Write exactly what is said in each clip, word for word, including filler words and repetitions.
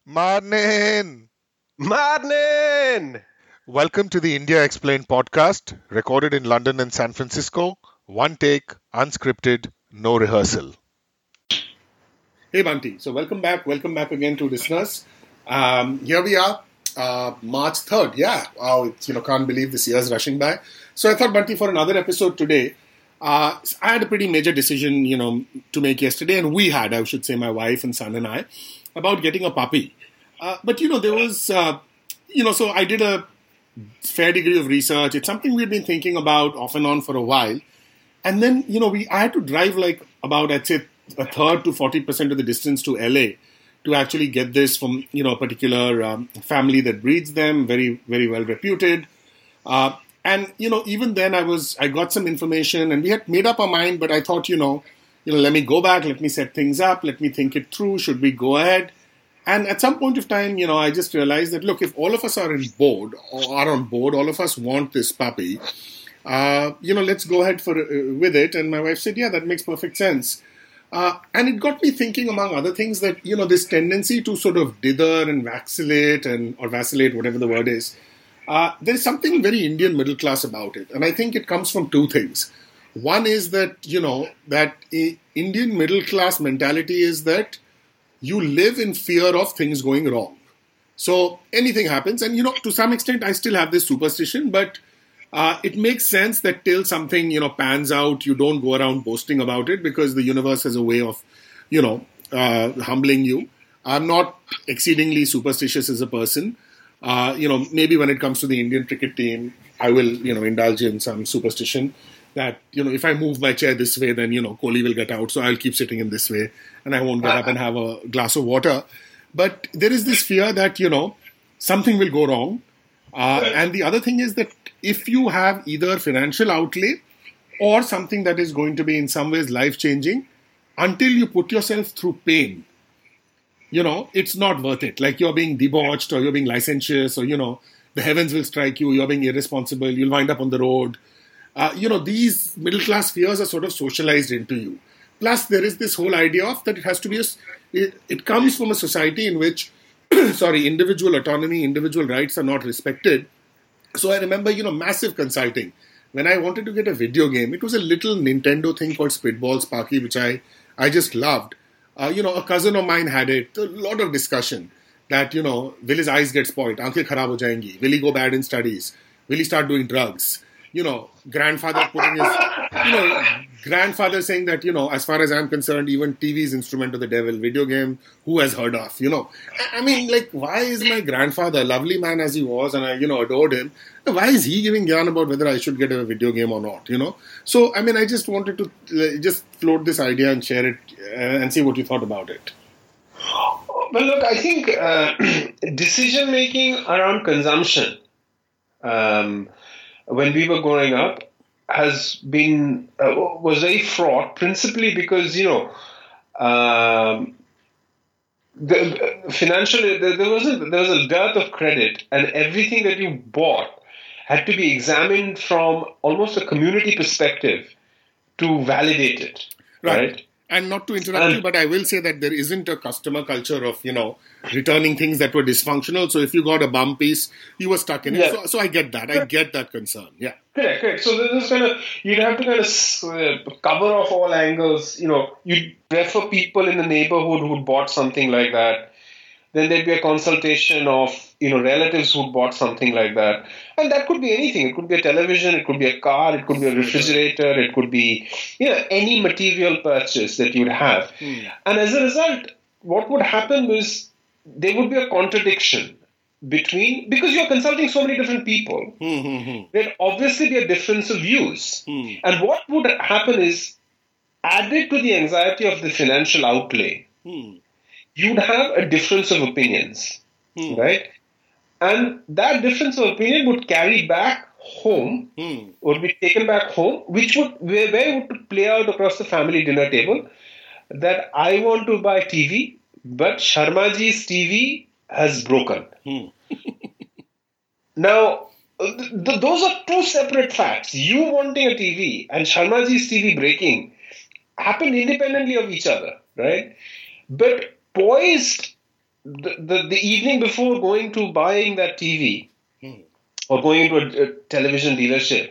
Morning! Morning! Welcome to the India Explained podcast, recorded in London and San Francisco. One take, unscripted, no rehearsal. Hey Bunty, so welcome back, welcome back again to listeners. Um, here we are, uh, March third. Yeah, wow, it's, you know, can't believe this year's rushing by. So I thought, Bunty, for another episode today, uh, I had a pretty major decision, you know, to make yesterday, and we had, I should say, my wife and son and I, about getting a puppy. Uh, but you know, there was, uh, you know, so I did a fair degree of research. It's something we've been thinking about off and on for a while. And then, you know, we I had to drive like about, I'd say, a third to forty percent of the distance to L A to actually get this from, you know, a particular um, family that breeds them, very, very well reputed. Uh, and, you know, even then I was, I got some information and we had made up our mind, but I thought, you know, you know, let me go back, let me set things up, let me think it through. Should we go ahead? And at some point of time, you know, I just realized that, look, if all of us are on board, or are on board, all of us want this puppy, uh, you know, let's go ahead for uh, with it. And my wife said, yeah, that makes perfect sense. Uh, and it got me thinking, among other things, that, you know, this tendency to sort of dither and vacillate and or vacillate, whatever the word is, uh, there is something very Indian middle class about it. And I think it comes from two things. One is that, you know, that a Indian middle class mentality is that you live in fear of things going wrong. So anything happens. And, you know, to some extent, I still have this superstition, but uh, it makes sense that till something, you know, pans out, you don't go around boasting about it because the universe has a way of, you know, uh, humbling you. I'm not exceedingly superstitious as a person. Uh, you know, maybe when it comes to the Indian cricket team, I will, you know, indulge in some superstition that, you know, if I move my chair this way, then, you know, Kohli will get out. So I'll keep sitting in this way and I won't get up and have a glass of water. But there is this fear that, you know, something will go wrong. Uh, and the other thing is that if you have either financial outlay or something that is going to be in some ways life-changing, until you put yourself through pain, you know, it's not worth it. Like you're being debauched or you're being licentious or, you know, the heavens will strike you, you're being irresponsible, you'll wind up on the road. Uh, you know, these middle-class fears are sort of socialized into you. Plus, there is this whole idea of that it has to be, a, it, it comes from a society in which, sorry, individual autonomy, individual rights are not respected. So I remember, you know, massive consulting. When I wanted to get a video game, it was a little Nintendo thing called Spitball Sparky, which I, I just loved. Uh, you know, a cousin of mine had it. A lot of discussion that, you know, will his eyes get spoiled? Aankhein kharab ho jayengi. Will he go bad in studies? Will he start doing drugs? You know, grandfather putting his, you know, grandfather saying that, you know, as far as I'm concerned, even T V is instrument of the devil, video game, who has heard of, you know. I mean, like, why is my grandfather, lovely man as he was, and I, you know, adored him, why is he giving gyan about whether I should get a video game or not, you know? So, I mean, I just wanted to uh, just float this idea and share it uh, and see what you thought about it. Well, look, I think uh, decision-making around consumption, um, when we were growing up, has been, uh, was very fraught, principally because, you know, um, the financial, there, there, wasn't, there was a dearth of credit, and everything that you bought had to be examined from almost a community perspective to validate it, right? right? And not to interrupt and, you, but I will say that there isn't a customer culture of, you know, returning things that were dysfunctional. So if you got a bum piece, you were stuck in it. Yeah. So, so I get that. I get that concern. Yeah. Correct, correct. So this is kind of, you'd have to kind of uh, cover off all angles. You know, you'd refer people in the neighborhood who bought something like that. Then there'd be a consultation of, you know, relatives who bought something like that. And that could be anything. It could be a television, it could be a car, it could be a refrigerator, it could be, you know, any material purchase that you'd have. Hmm. And as a result, what would happen was there would be a contradiction between, because you're consulting so many different people, hmm. there'd obviously be a difference of views. Hmm. And what would happen is, added to the anxiety of the financial outlay, Hmm. you'd have a difference of opinions, hmm. right? And that difference of opinion would carry back home, hmm. would be taken back home, which would, where, where would play out across the family dinner table, that I want to buy T V, but Sharmaji's T V has broken. Hmm. Now, th- those are two separate facts. You wanting a T V and Sharmaji's T V breaking happen independently of each other, right? But poised the, the, the evening before going to buying that T V Hmm. or going into a, a television dealership,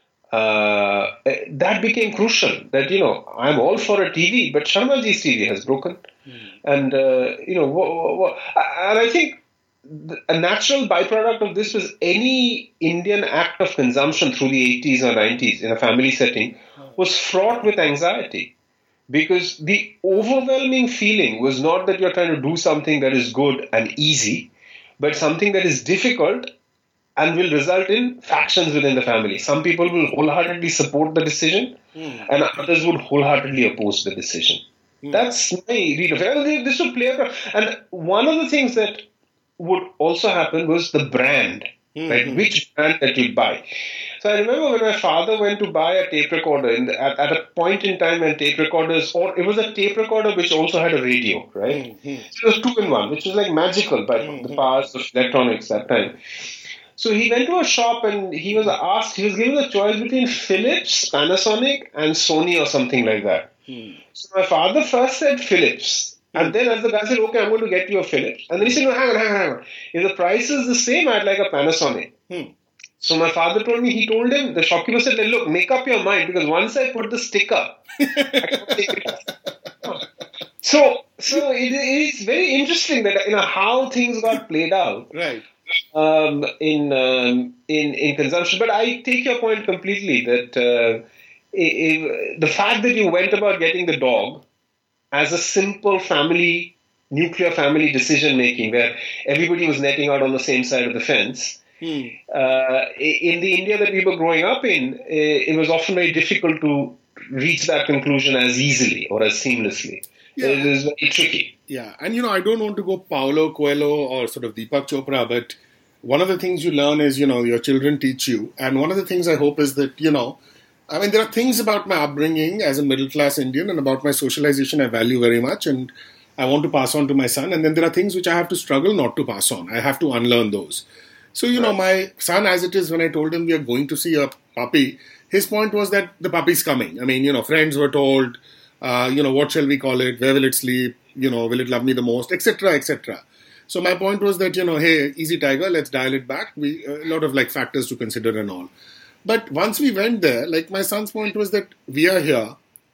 uh, that became crucial. That, you know, I'm all for a T V, but Sharmaji's T V has broken. Hmm. And, uh, you know, wha- wha- wha- and I think the- a natural byproduct of this was any Indian act of consumption through the eighties or nineties in a family setting was fraught with anxiety. Because the overwhelming feeling was not that you're trying to do something that is good and easy, but something that is difficult and will result in factions within the family. Some people will wholeheartedly support the decision, Hmm. and others would wholeheartedly oppose the decision. Hmm. That's my read of it. This would play out. And one of the things that would also happen was the brand, Hmm. right? Which brand that you buy. So I remember when my father went to buy a tape recorder in the, at, at a point in time when tape recorders, or it was a tape recorder which also had a radio, right? Hmm. So it was two in one, which was like magical by the powers of electronics that time. So he went to a shop and he was asked, he was given the choice between Philips, Panasonic, and Sony or something like that. Hmm. So my father first said Philips. And then as the guy said, okay, I'm going to get you a Philips. And then he said, no, hang on, hang on, hang on. If the price is the same, I'd like a Panasonic. Hmm. So my father told me, he told him, the shopkeeper said, look, make up your mind because once I put the sticker, I can't take it off. So, so it is very interesting that, you know, how things got played out. Right. Um, in um, in in consumption, but I take your point completely that uh, i- i- the fact that you went about getting the dog as a simple family, nuclear family decision making, where everybody was netting out on the same side of the fence. Hmm. Uh, i- in the India that we were growing up in, i- it was often very difficult to reach that conclusion as easily or as seamlessly. Yeah. It is very tricky. Yeah, and you know, I don't want to go Paulo Coelho or sort of Deepak Chopra, but one of the things you learn is, you know, your children teach you. And one of the things I hope is that, you know, I mean, there are things about my upbringing as a middle class Indian and about my socialization I value very much and I want to pass on to my son. And then there are things which I have to struggle not to pass on. I have to unlearn those. So, you know, my son, as it is, when I told him we are going to see a puppy, his point was that the puppy's coming. I mean, you know, friends were told, uh, you know, what shall we call it? Where will it sleep? You know, will it love me the most? Etc. etc. So my point was that, you know, hey, easy tiger, let's dial it back. We a lot of like factors to consider and all. But once we went there, like my son's point was that we are here.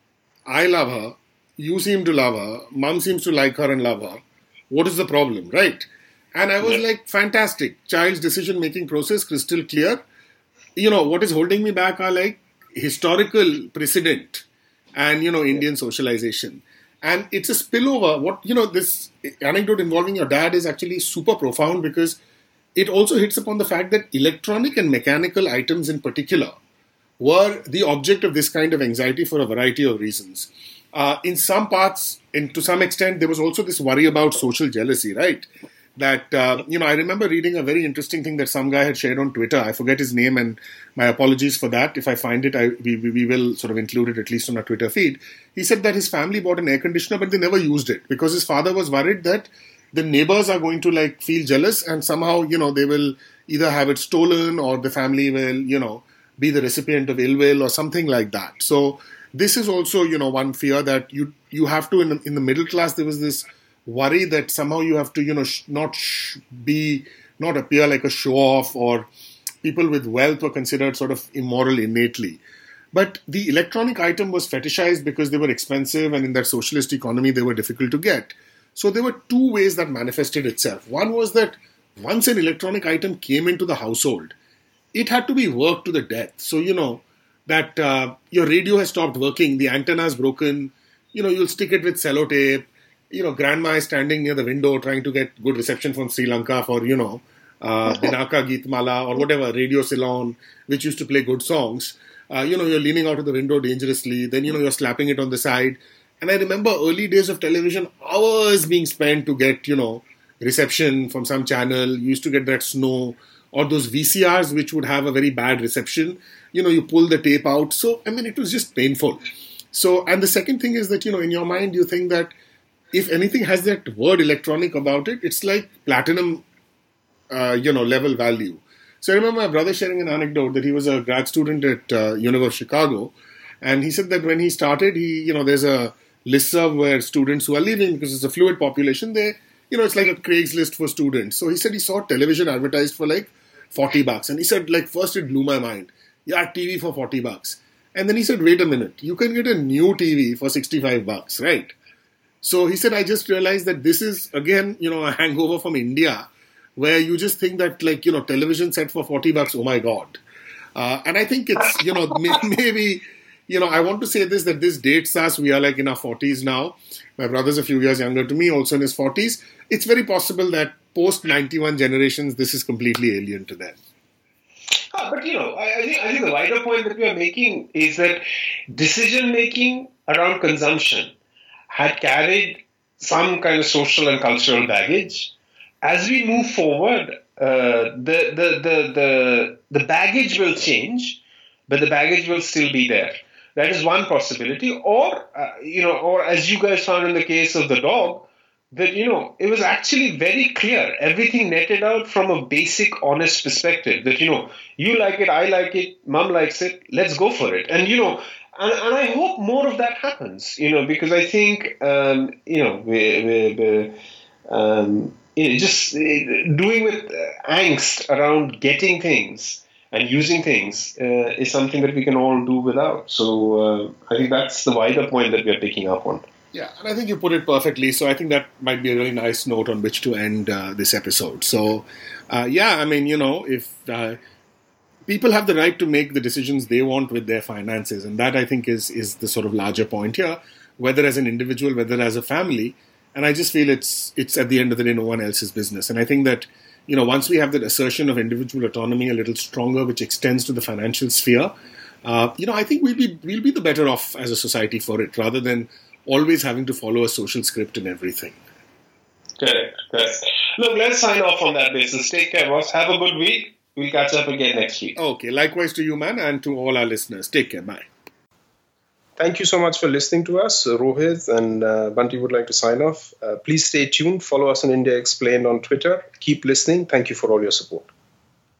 I love her. You seem to love her. Mom seems to like her and love her. What is the problem, right? And I was like, fantastic. Child's decision-making process, crystal clear. You know, what is holding me back are like historical precedent and, you know, Indian socialization. And it's a spillover. What, you know, this anecdote involving your dad is actually super profound because it also hits upon the fact that electronic and mechanical items in particular were the object of this kind of anxiety for a variety of reasons. Uh, in some parts, and to some extent, there was also this worry about social jealousy, right? That, uh, you know, I remember reading a very interesting thing that some guy had shared on Twitter. I forget his name, and my apologies for that. If I find it, I, we, we will sort of include it at least on our Twitter feed. He said that his family bought an air conditioner, but they never used it because his father was worried that the neighbors are going to like feel jealous and somehow, you know, they will either have it stolen or the family will, you know, be the recipient of ill will or something like that. So this is also, you know, one fear that you you have to, in the, in the middle class, there was this worry that somehow you have to, you know, sh- not sh- be, not appear like a show-off, or people with wealth were considered sort of immoral innately. But the electronic item was fetishized because they were expensive and in that socialist economy they were difficult to get. So there were two ways that manifested itself. One was that once an electronic item came into the household, it had to be worked to the death. So, you know, that uh, your radio has stopped working, the antenna is broken, you know, you'll stick it with sellotape. You know, grandma is standing near the window trying to get good reception from Sri Lanka for, you know, uh, Binaka Geetmala or whatever, Radio Ceylon, which used to play good songs. Uh, you know, you're leaning out of the window dangerously. Then, you know, you're slapping it on the side. And I remember early days of television, hours being spent to get, you know, reception from some channel. You used to get that snow or those V C Rs which would have a very bad reception. You know, you pull the tape out. So, I mean, it was just painful. So, and the second thing is that, you know, in your mind, you think that if anything has that word electronic about it, it's like platinum, uh, you know, level value. So I remember my brother sharing an anecdote that he was a grad student at uh, University of Chicago. And he said that when he started, he, you know, there's a listserv where students who are leaving because it's a fluid population, they, you know, it's like a Craigslist for students. So he said he saw television advertised for like forty bucks. And he said, like, first it blew my mind. Yeah, T V for forty bucks. And then he said, wait a minute, you can get a new T V for sixty-five bucks, right? So he said, I just realized that this is, again, you know, a hangover from India, where you just think that, like, you know, television set for forty bucks, oh my God. Uh, and I think it's, you know, maybe, you know, I want to say this, that this dates us. We are like in our forties now. My brother's a few years younger to me, also in his forties. It's very possible that post ninety-one generations, this is completely alien to them. Ah, but, you know, I, I, think, I think the wider point that we are making is that decision-making around consumption had carried some kind of social and cultural baggage. As we move forward, uh, the, the, the, the, the baggage will change, but the baggage will still be there. That is one possibility. Or, uh, you know, or as you guys found in the case of the dog, that, you know, it was actually very clear. Everything netted out from a basic, honest perspective. That, you know, you like it, I like it, mom likes it, let's go for it. And, you know, and, and I hope more of that happens, you know, because I think, um, you know, we, we, we, um, you know, just doing with angst around getting things and using things uh, is something that we can all do without. So uh, I think that's the wider point that we are picking up on. Yeah, and I think you put it perfectly. So I think that might be a really nice note on which to end uh, this episode. So, uh, yeah, I mean, you know, if uh, people have the right to make the decisions they want with their finances, and that I think is is the sort of larger point here, whether as an individual, whether as a family. And I just feel it's it's at the end of the day no one else's business. And I think that, you know, once we have that assertion of individual autonomy a little stronger, which extends to the financial sphere, uh, you know, I think we'll be we'll be the better off as a society for it, rather than always having to follow a social script in everything. Correct. Correct. Look, let's sign off on that basis. Take care, boss. Have a good week. We'll catch up again next week. Okay. Likewise to you, man, and to all our listeners. Take care. Bye. Thank you so much for listening to us. Rohit and uh, Bunty would like to sign off. Uh, please stay tuned. Follow us on India Explained on Twitter. Keep listening. Thank you for all your support.